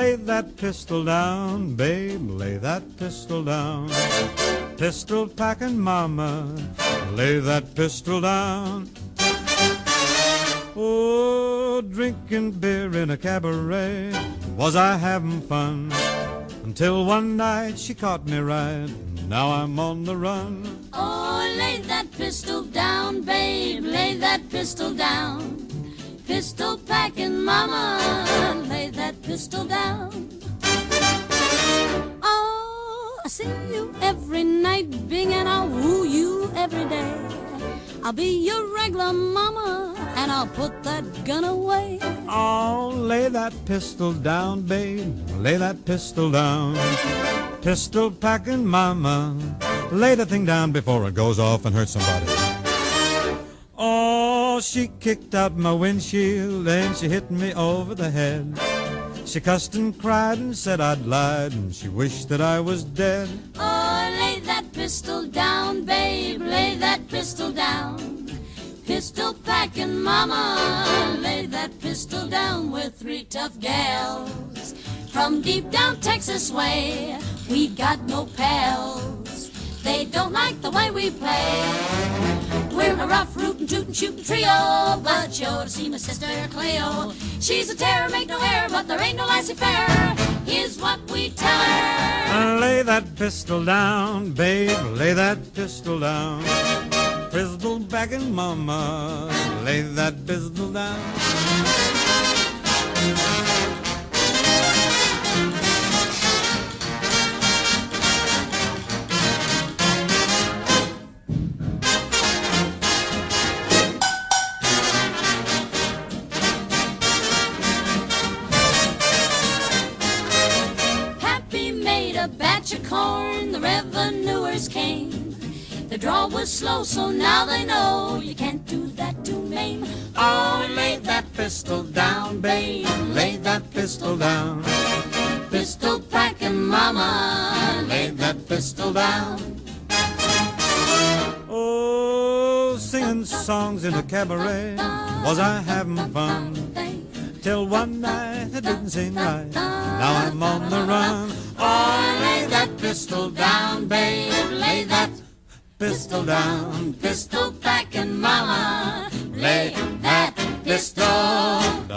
lay that pistol down, babe, lay that pistol down. Pistol packing mama, lay that pistol down. Oh, drinking beer in a cabaret, was I having fun? Until one night she caught me right, now I'm on the run. Oh, lay that pistol down, babe, lay that pistol down. Pistol packing mama, lay that pistol down. Oh, I see you every night, Bing, and I'll woo you every day. I'll be your regular mama, and I'll put that gun away. Oh, lay that pistol down, babe, lay that pistol down. Pistol packing mama, lay the thing down before it goes off and hurts somebody. Oh, she kicked out my windshield and she hit me over the head. She cussed and cried and said I'd lied, and she wished that I was dead. Oh, lay that pistol down, babe, lay that pistol down. Pistol packing mama, lay that pistol down. We're three tough gals from deep down Texas way. We got no pals, they don't like the way we play. We're a rough, rootin', tootin', shootin' trio, but you ought to see my sister Cleo. She's a terror, make no error, but there ain't no laissez-faire. Here's what we tell her. Lay that pistol down, babe, lay that pistol down. Pistol packing mama, lay that pistol down. A batch of corn, the revenuers came. The draw was slow, so now they know you can't do that to Maine. Oh, lay that pistol down, babe, lay that pistol down. Pistol packing mama, lay that pistol down. Oh, singing songs in a cabaret, was I having fun? Till one night I didn't sing right, now I'm on the run. Oh, lay that pistol down, babe, lay that pistol down. Pistol packing mama, Lay that pistol